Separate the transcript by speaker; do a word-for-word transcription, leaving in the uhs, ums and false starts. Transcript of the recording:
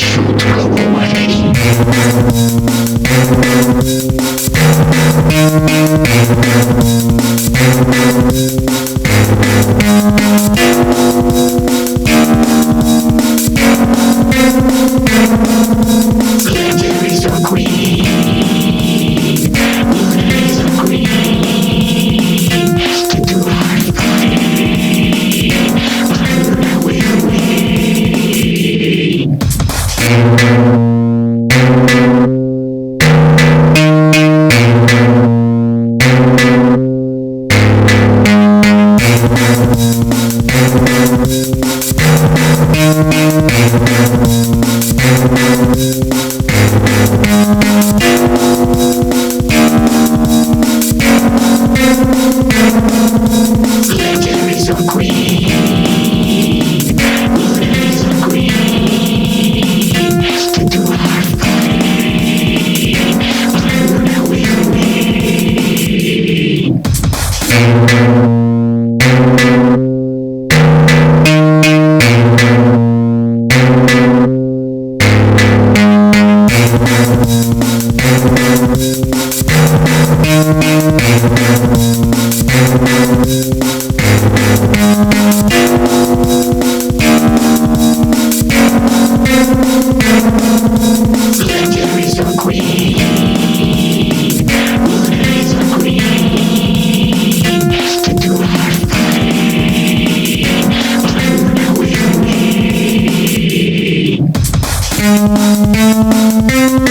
Speaker 1: should go away. Legendaries are green. Legendaries are green. To do hard fighting, I learn I will win. Legendaries are green. Legendaries are green. To do hard fighting, I learn I will Legendaries are green. Legendaries are green. To do hard fighting, I learn I will win.